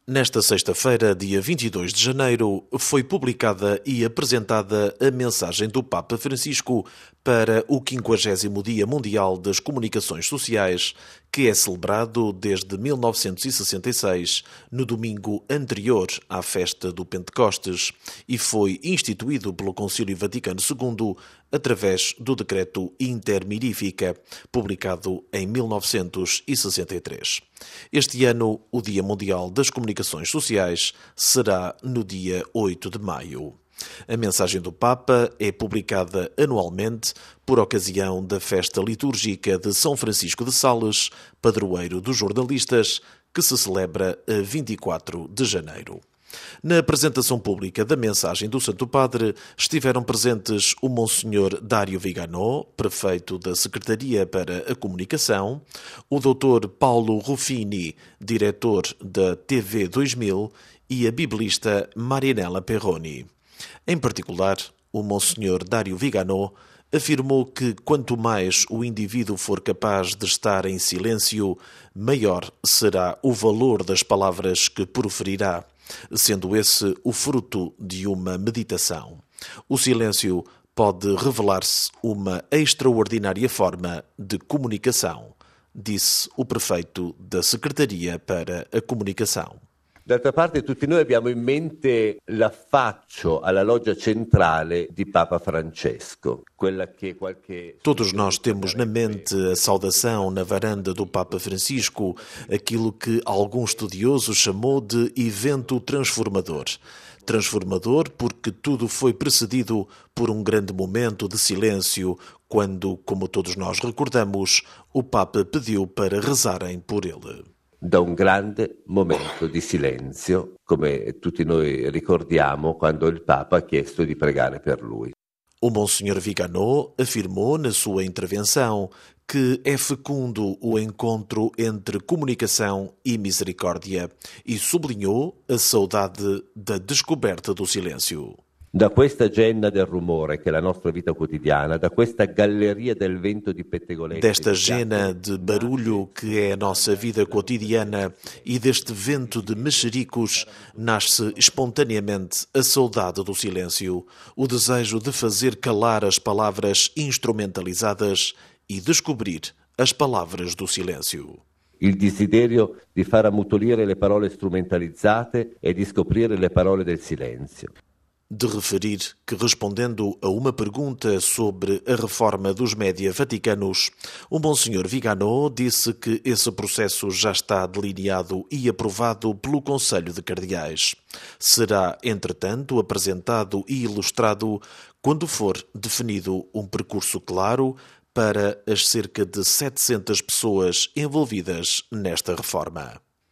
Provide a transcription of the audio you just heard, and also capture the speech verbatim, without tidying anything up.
Nesta sexta-feira, dia vinte e dois de janeiro, foi publicada e apresentada a mensagem do Papa Francisco para o quinquagésimo Dia Mundial das Comunicações Sociais, que é celebrado desde mil novecentos e sessenta e seis, no domingo anterior à festa do Pentecostes, e foi instituído pelo Concílio Vaticano segundo através do Decreto Inter Mirifica, publicado em mil novecentos e sessenta e três. Este ano, o Dia Mundial das Comunicações Sociais será no dia oito de maio. A mensagem do Papa é publicada anualmente por ocasião da festa litúrgica de São Francisco de Sales, padroeiro dos jornalistas, que se celebra a vinte e quatro de janeiro. Na apresentação pública da mensagem do Santo Padre estiveram presentes o Monsenhor Dário Viganò, prefeito da Secretaria para a Comunicação, o doutor Paulo Ruffini, diretor da T V dois mil, e a biblista Marianela Perroni. Em particular, o Monsenhor Dário Viganò afirmou que quanto mais o indivíduo for capaz de estar em silêncio, maior será o valor das palavras que proferirá, sendo esse o fruto de uma meditação. O silêncio pode revelar-se uma extraordinária forma de comunicação, disse o prefeito da Secretaria para a Comunicação. D'altra parte tutti noi abbiamo in mente l'affaccio alla loggia centrale di Papa Francesco, quella che qualche... Todos nós temos na mente a saudação na varanda do Papa Francisco, aquilo que algum estudioso chamou de evento transformador. Transformador porque tudo foi precedido por um grande momento de silêncio, quando, como todos nós recordamos, o Papa pediu para rezarem por ele. Da un grande momento di silenzio, come tutti noi ricordiamo quando il Papa ha chiesto di pregare per lui. O Monsenhor Viganò afirmou na sua intervenção que é fecundo o encontro entre comunicação e misericórdia e sublinhou a saudade da descoberta do silêncio. Da questa genna del rumore che è la nostra vita quotidiana, da questa galleria del vento di pettegolezzi... Desta gena de barulho que é a nossa vida cotidiana e deste vento de mexericos nasce espontaneamente a saudade do silêncio, o desejo de fazer calar as palavras instrumentalizadas e descobrir as palavras do silêncio. Il desiderio di far ammutolire le parole strumentalizzate e di scoprire le parole del silenzio. De referir que, respondendo a uma pergunta sobre a reforma dos média vaticanos, o Monsenhor Viganò disse que esse processo já está delineado e aprovado pelo Conselho de Cardeais. Será, entretanto, apresentado e ilustrado quando for definido um percurso claro para as cerca de setecentas pessoas envolvidas nesta reforma.